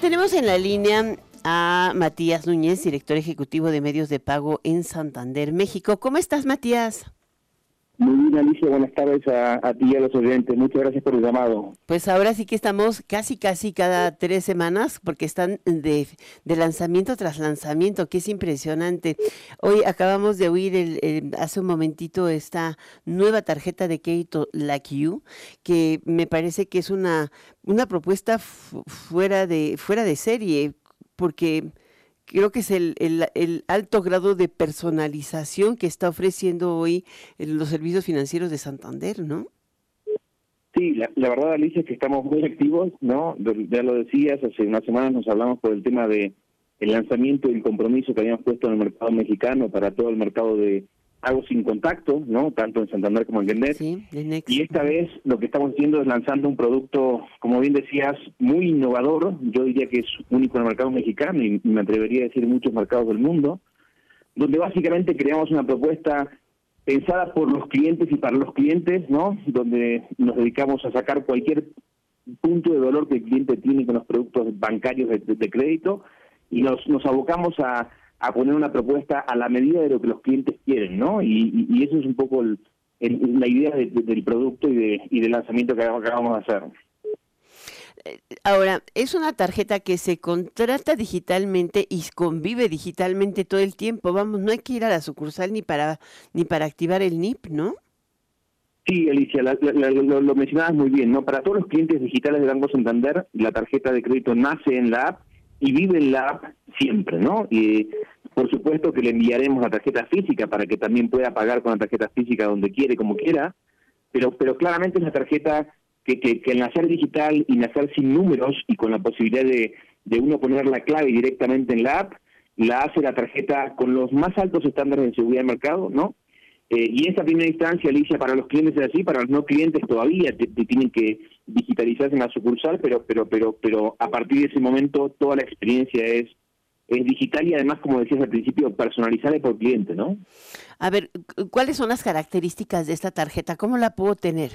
tenemos en la línea a Matías Núñez, director ejecutivo de medios de pago en Santander, México. ¿Cómo estás, Matías? Muy bien, Alicia, buenas tardes a ti y a los oyentes. Muchas gracias por el llamado. Pues ahora sí que estamos casi cada 3 semanas, porque están de lanzamiento tras lanzamiento, que es impresionante. Hoy acabamos de oír hace un momentito esta nueva tarjeta de crédito Like You, que me parece que es una propuesta fuera de serie, porque creo que es el alto grado de personalización que está ofreciendo hoy los servicios financieros de Santander, ¿no? Sí, la verdad, Alicia, es que estamos muy activos, ¿no? Ya lo decías, hace unas semanas nos hablamos por el tema de el lanzamiento y el compromiso que habíamos puesto en el mercado mexicano para todo el mercado de pago sin contacto, ¿no? Tanto en Santander como en el NET. Sí, de Next. Y esta vez lo que estamos haciendo es lanzando un producto, como bien decías, muy innovador. Yo diría que es único en el mercado mexicano y me atrevería a decir en muchos mercados del mundo, donde básicamente creamos una propuesta pensada por los clientes y para los clientes, ¿no? Donde nos dedicamos a sacar cualquier punto de dolor que el cliente tiene con los productos bancarios de crédito y nos abocamos a poner una propuesta a la medida de lo que los clientes quieren, ¿no? Y eso es un poco la idea del producto y del lanzamiento que acabamos de hacer. Ahora, es una tarjeta que se contrata digitalmente y convive digitalmente todo el tiempo. Vamos, no hay que ir a la sucursal ni para activar el NIP, ¿no? Sí, Alicia, lo mencionabas muy bien, ¿no? Para todos los clientes digitales de Banco Santander, la tarjeta de crédito nace en la app y vive en la app siempre, ¿no? Y por supuesto que le enviaremos la tarjeta física para que también pueda pagar con la tarjeta física donde quiere, como quiera, pero claramente es una tarjeta que al nacer digital y nacer sin números y con la posibilidad de uno poner la clave directamente en la app, la hace la tarjeta con los más altos estándares de seguridad de mercado, ¿no? Y en esta primera instancia, Alicia, para los clientes es así, para los no clientes todavía tienen que digitalizarse en la sucursal, pero a partir de ese momento toda la experiencia es digital y además, como decías al principio, personalizable por cliente, ¿no? A ver, ¿cuáles son las características de esta tarjeta? ¿Cómo la puedo tener?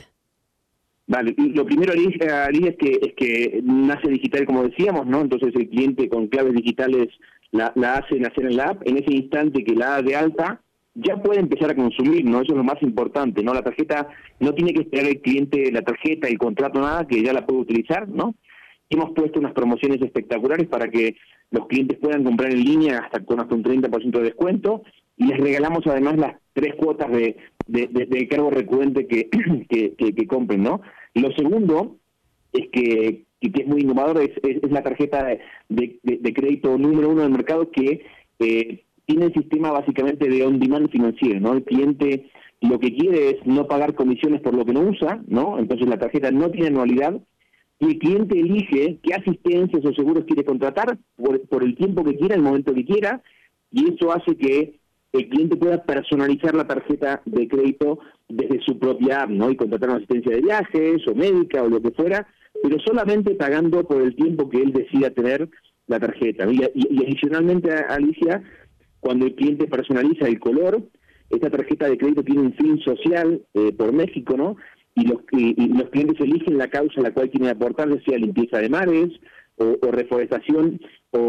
Vale, lo primero, Alicia, es que nace digital, como decíamos, ¿no? Entonces el cliente con claves digitales la hace nacer en la app. En ese instante que la da de alta, ya puede empezar a consumir, ¿no? Eso es lo más importante, ¿no? La tarjeta, no tiene que esperar el cliente la tarjeta, el contrato, nada, que ya la puede utilizar, ¿no? Hemos puesto unas promociones espectaculares para que los clientes puedan comprar en línea con hasta un 30% de descuento y les regalamos además las 3 cuotas de cargo recurrente que compren, ¿no? Lo segundo es que es muy innovador, es la tarjeta de crédito número 1 del mercado que tiene el sistema básicamente de on-demand financiero, ¿no? El cliente lo que quiere es no pagar comisiones por lo que no usa, ¿no? Entonces la tarjeta no tiene anualidad y el cliente elige qué asistencias o seguros quiere contratar por el tiempo que quiera, el momento que quiera, y eso hace que el cliente pueda personalizar la tarjeta de crédito desde su propia app, ¿no? Y contratar una asistencia de viajes o médica o lo que fuera, pero solamente pagando por el tiempo que él decida tener la tarjeta. Y adicionalmente, Alicia, cuando el cliente personaliza el color, esta tarjeta de crédito tiene un fin social por México, ¿no? Y los clientes eligen la causa a la cual quieren aportar, ya sea limpieza de mares, o reforestación,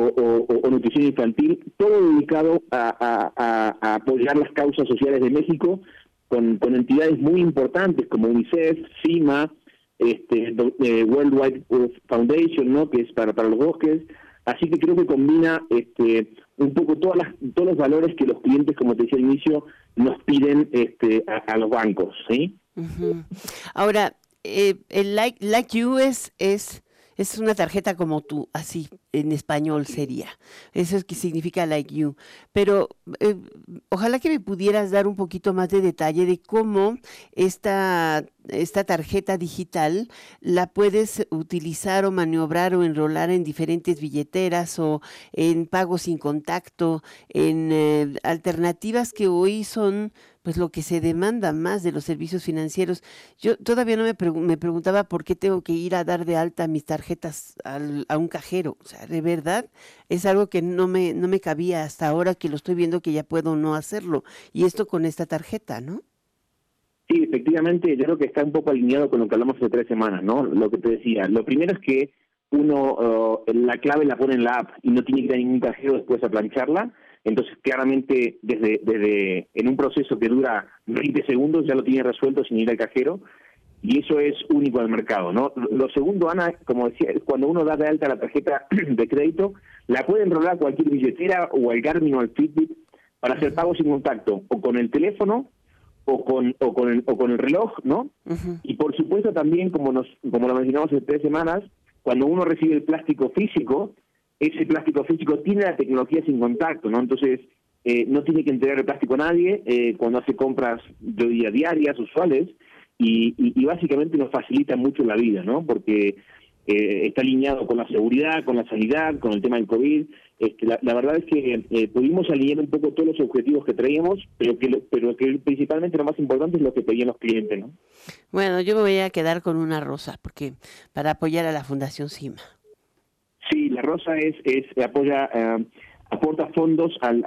o nutrición infantil, todo dedicado a apoyar las causas sociales de México con entidades muy importantes como UNICEF, CIMA, World Wide Foundation, ¿no? Que es para los bosques. Así que creo que combina un poco todos los valores que los clientes, como te decía al inicio, nos piden a los bancos, ¿sí? Uh-huh. Ahora, el like You es una tarjeta como tú, así en español sería. Eso es que significa Like You. Pero ojalá que me pudieras dar un poquito más de detalle de cómo esta tarjeta digital la puedes utilizar o maniobrar o enrolar en diferentes billeteras o en pagos sin contacto, en alternativas que hoy son pues lo que se demanda más de los servicios financieros. Yo todavía no me preguntaba por qué tengo que ir a dar de alta mis tarjetas a un cajero. O sea, de verdad es algo que no me cabía hasta ahora que lo estoy viendo que ya puedo no hacerlo. Y esto con esta tarjeta, ¿no? Sí, efectivamente, yo creo que está un poco alineado con lo que hablamos hace 3 semanas, ¿no? Lo que te decía. Lo primero es que la clave la pone en la app y no tiene que ir a ningún cajero después a plancharla. Entonces, claramente, desde en un proceso que dura 20 segundos ya lo tiene resuelto sin ir al cajero, y eso es único en el mercado, ¿no? Lo segundo, Ana, como decía, es cuando uno da de alta la tarjeta de crédito, la puede enrolar a cualquier billetera o al Garmin o al Fitbit para hacer pagos sin contacto, o con el teléfono o con el reloj, ¿no? Y por supuesto también, como lo mencionamos hace 3 semanas, cuando uno recibe el plástico físico, ese plástico físico tiene la tecnología sin contacto, ¿no? Entonces, no tiene que entregar el plástico a nadie cuando hace compras, yo diría, diarias, usuales, y básicamente nos facilita mucho la vida, ¿no? Porque está alineado con la seguridad, con la sanidad, con el tema del COVID. La verdad es que pudimos alinear un poco todos los objetivos que traíamos, pero que principalmente lo más importante es lo que pedían los clientes, ¿no? Bueno, yo me voy a quedar con una rosa, porque para apoyar a la Fundación CIMA. Sí, la rosa aporta fondos al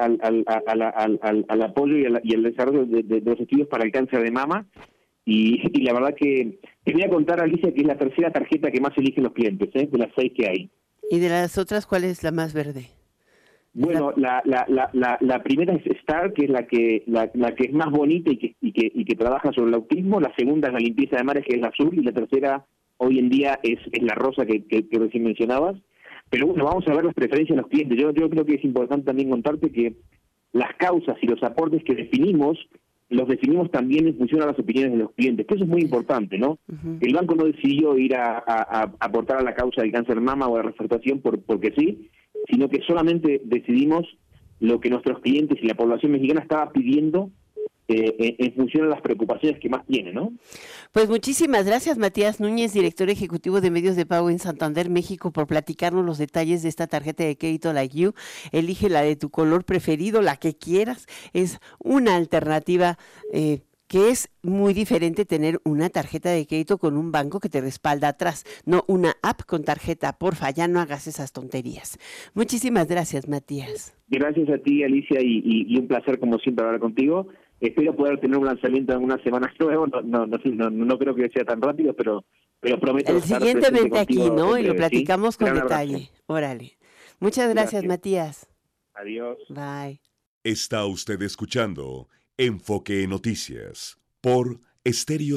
apoyo y al desarrollo de los estudios para el cáncer de mama. Y la verdad que te voy a contar, Alicia, que es la tercera tarjeta que más eligen los clientes, de las 6 que hay. ¿Y de las otras cuál es la más verde? Bueno, la primera es Star, que es la que es más bonita y que trabaja sobre el autismo. La segunda es la limpieza de mares, que es la azul, y la tercera hoy en día es la rosa que recién mencionabas. Pero bueno, vamos a ver las preferencias de los clientes. Yo creo que es importante también contarte que las causas y los aportes que los definimos también en función a las opiniones de los clientes, que eso es muy importante, ¿no? El banco no decidió ir a aportar a la causa del cáncer de mama o a la refractación porque sí, sino que solamente decidimos lo que nuestros clientes y la población mexicana estaba pidiendo en función a las preocupaciones que más tiene, ¿no? Pues muchísimas gracias, Matías Núñez, director ejecutivo de medios de pago en Santander, México, por platicarnos los detalles de esta tarjeta de crédito Like You. Elige la de tu color preferido, la que quieras. Es una alternativa que es muy diferente tener una tarjeta de crédito con un banco que te respalda atrás, no una app con tarjeta. Porfa, ya no hagas esas tonterías. Muchísimas gracias, Matías. Gracias a ti, Alicia, y un placer como siempre hablar contigo. Espero poder tener un lanzamiento en unas semanas nuevo. No creo que sea tan rápido, pero prometo. El siguientemente aquí, ¿no? Y lo platicamos, ¿sí? Con detalle. Abrazo. Órale. Muchas gracias, Matías. Adiós. Bye. Está usted escuchando Enfoque Noticias por Estéreo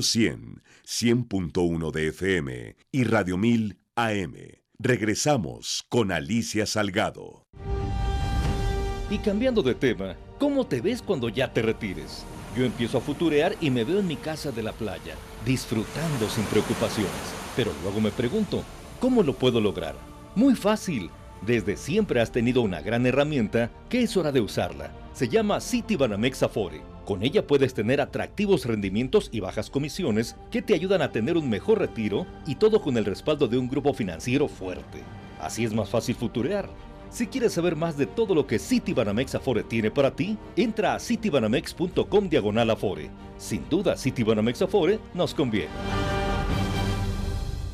100.1 de FM y Radio 1000 AM. Regresamos con Alicia Salgado. Y cambiando de tema, ¿cómo te ves cuando ya te retires? Yo empiezo a futurear y me veo en mi casa de la playa, disfrutando sin preocupaciones. Pero luego me pregunto, ¿cómo lo puedo lograr? Muy fácil. Desde siempre has tenido una gran herramienta que es hora de usarla. Se llama Citibanamex Afore. Con ella puedes tener atractivos rendimientos y bajas comisiones que te ayudan a tener un mejor retiro, y todo con el respaldo de un grupo financiero fuerte. Así es más fácil futurear. Si quieres saber más de todo lo que Citibanamex Afore tiene para ti, entra a citibanamex.com/Afore. Sin duda, Citibanamex Afore nos conviene.